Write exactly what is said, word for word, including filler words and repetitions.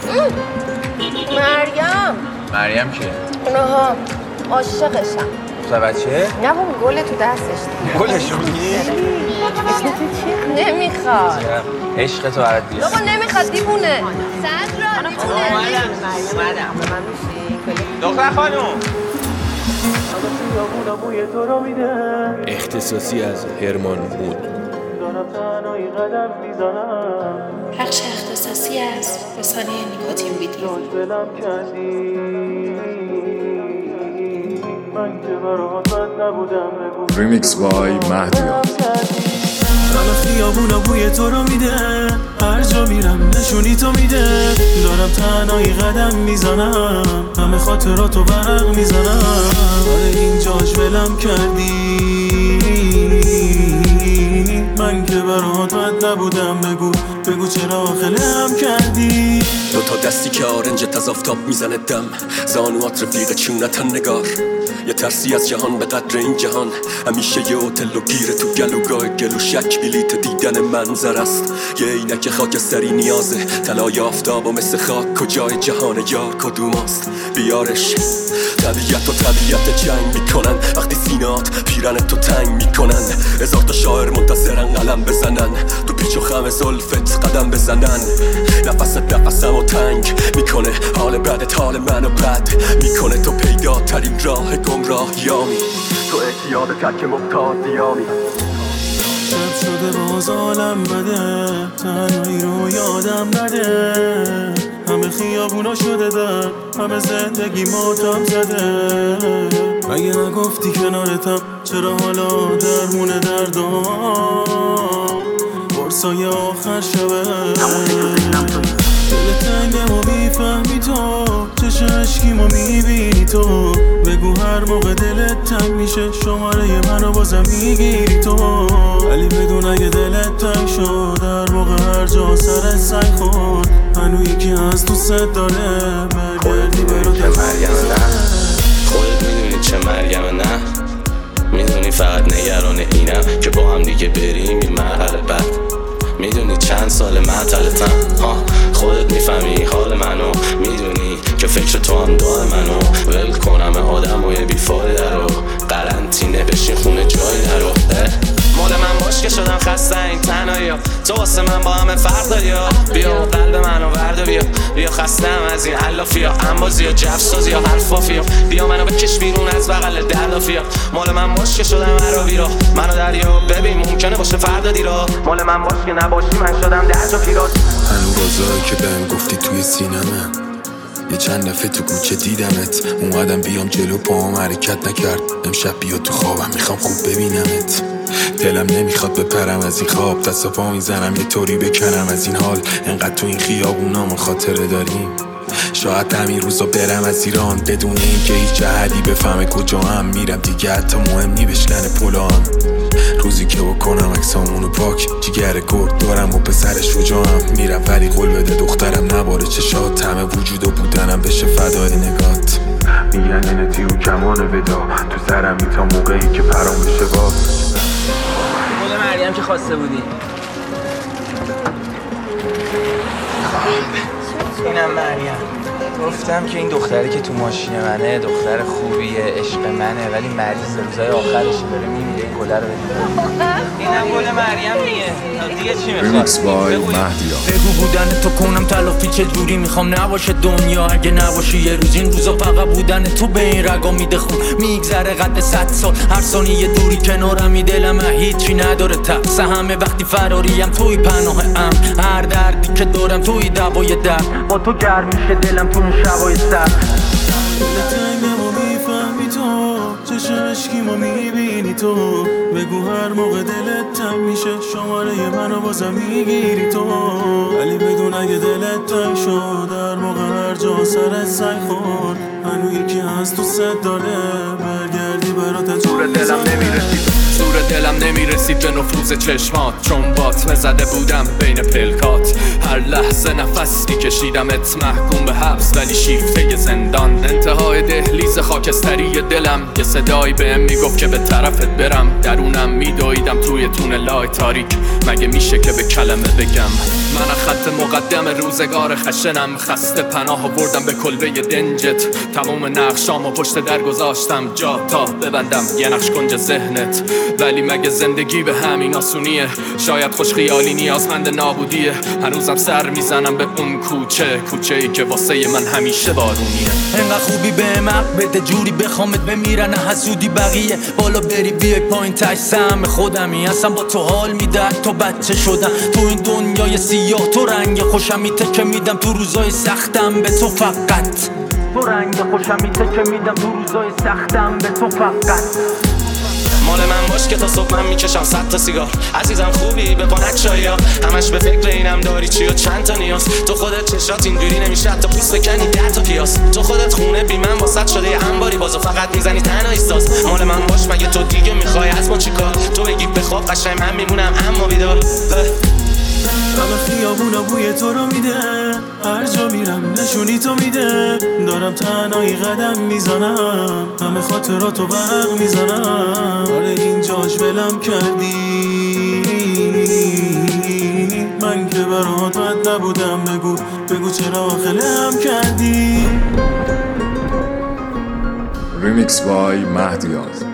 مریم مریم کیه؟ اونها عاشقشم. تو بچه؟ نه بابا گل تو دستش. گلشو میگی؟ نمیخواد. عشق تو برات بیست. بابا نمیخواد دیوونه. صدرا دیوونه. اومدم اومدم. دختر خانوم. اختصاصی از هرمان مود. بخش اختصاصی از رسانه نیکوتین ویدیو. ریمیکس بای مهدیان. همه خیابونا بوی تو رو میده، هر جا میرم نشونی تو میده. دارم تنهایی قدم میزنم، همه خاطراتو ورق میزنم. آره اینجاش ولم کردی، من که برات بد نبودم. بگو بگو چرا آخلم کردی. دو تا دستی که آرنجت از آفتاب میزنه دم، زانوات رفیق چونتن نگار. یه ترسی از جهان به قدر این جهان، همیشه یه هتل و گیره تو گلوگاه گلو. شک بلیت دیدن منظر است، یه عینک خاکستری نیازه. طلای آفتاب و مثل خاک کجای جهان یار کدوماست؟ بیارش. طبیعت و طبیعت جنگ میکنن، وقتی سینات پیرن تو تنگ میکنن. هزار تا شاعر منتظرن قلم بزنن، تو پیچ و خم زلفت قدم بزنن. نفست نفسم و تنگ میکنه، حال بدت حال منو بد میکنه. تو پیدا ترین راه گمراهیامی، تو اعتیاد تک مبتادیامی. شب شده باز عالم بده، تنهایی رو یادم نده. همه خیابونا شده در، همه زندگی ماتم زده. مگه نگفتی کنارتم، چرا حالا درمونه دردام؟ برسای آخر شبه دل تنگم و میفهمی تو، چشم عشقی ما میبینی تو. بگو هر موقع دلت تنگ میشه، شماره منو بازم میگیری تو. ولی بدون اگه دلت تنگ شد، در موقع هر جا سرت سنگ خورد، هنو یکی از تو ست داره برگردی برو که مریم نه. خودت میدونی چه مریم نه. میدونی فقط نگران اینم که با هم دیگه بریم یه مرحله بعد. میدونی چند سال معطلتم، ها خودت میفهمی حال منو. میدونی که فکر تو هم دار منو. ول کنم آدم و یه بیفایده رو، قرنطینه بشین خونه جایی نرو. مال من باش که شدم خسته این تنهایی ها، تو واسه من با همه فرق داری ها. بیا قلب منو برده بیا، بیا خستم از این علافی ها، انبازی ها جفسازی ها حرفافی ها. بیا منو بکش بیرون از بغل دلافی ها. مال من باش که شدم عربی را، منو دریا ببین ممکنه باشه فردا دیرا. مال من باش که نباشی من شدم درجا پیراز. هنو بازایی که بهم گفتی توی سینمه، یه چند دفعه تو کوچه دیدمت. اومدم بیام جلو پاهم حرکت نکرد. امشب بیا تو خوابم میخوام خوب ببینمت. دلم نمیخواد بپرم از این خواب، دست و پا میزنم یه طوری بکنم از این حال. انقدر تو این خیابونا ما خاطره داریم، شاید همین روزا برم از ایران بدون اینکه هیچ جهدی بفهمه کجا هم میرم. دیگه حتی مهم نی بشکنه پلام، روزی که بکنم عکسامونو پاک. جیگر گرد دارم و پسر شجاعم، میرم ولی قول بده دخترم نباره چشات. همه وجود و بودنم بشه فدای نگات. میگن اینه تیو کمان ودا، تو سرم این تا موقعی که پرام بشه باز. مال مریم که خواسته بودی. اینم مریم. گفتم که این دختری که تو ماشین منه دختر خوبیه، عشق منه، ولی مریض روزای آخرش داره میمیره. این گله رو بدید. اینم گل مریم دیگه. دیگه چی میخواد؟ ریمیکس بای مهدیان. بگو بودن تو کنم تلافی چه جوری میخوام نباشه دنیا. اگه نباشی یه روز این روزا فقط بودن تو به این رگا میده خون. میگذره قد صد سال، هر ثانیه دوری کنارمی دلم هیچی نداره تقص. همه وقتی فراریم توی پناه ام، هر دردی که دارم توی دوای درد. با تو گرم میشه دلم تو اون شبای سر. دل تنگم و میفهمی تو، چشم عشقی ما میبینی تو. بگو هر موقع دلت تنگ میشه، شماره منو بازم میگیری تو. ولی بدون اگه دلت تنگ شد، در موقع هر جا سرت سنگ خورد، هنو یکی از تو ست داره برگردی برات. زور دلم نمیرسید، زور دلم نمیرسید به نفوذ چشمات. چون بات زده بودم بین پلکات، هر لحظه نفس میکشیدمت محکوم به حبس ولی شیفته زندان. انتهای دهلیز خاکستری دلم یه صدایی بهم میگفت که به طرفت برم. درونم میدویدم توی تونلای تاریک، مگه میشه که به کلمه بگم من خط مقدم روزگار خشنم، خسته پناه آوردم به کلبه دنجت. تمام نقشامو پشت در گذاشتم جا تا ببندم یه نقش کنج ذهنت. ولی مگه زندگی به همین آسونیه؟ شاید خوش خیالی نیازمند نابودیه. هنوزم سر میزنم به اون کوچه، کوچه ای که واسه من همیشه بارونیه. انقدر خوبی به من بده جوری بخوامت بمیرن حسودی بقیه. بالا بری بیای پایین تش سهم خودمی هستم، با تو حال میده تو بچه شدم. تو این دنیای سیاه تو رنگ خوشمیته که میدم تو روزای سختم به تو فقط. تو رنگ خوشمیته که میدم تو روزای سختم به تو فقط. مال من باش که تا صبح من میکشم صد تا سیگار. عزیزم خوبی به پانک شایا، همش به فکر اینم داری چی و چند تا نیاز. تو خودت چشات اینجوری نمیشه حتی پوست بکنی ده تا پیاس. تو خودت خونه بی من واسط شده یه انباری، بازو فقط میزنی تنها ایستاس. مال من باش مگه تو دیگه میخوای از ما چیکار؟ تو بگی بخواب قشنگ من میمونم اما بیدار. همه خیابونا بوی تو رو میده، هر جا میرم نشونی تو میده. دارم تنهایی قدم میزنم، همه خاطراتو برق میزنم. آره اینجاش ولم کردی، من که برات بد نبودم. بگو بگو چرا خلم کردی. ریمیکس بای مهدیار.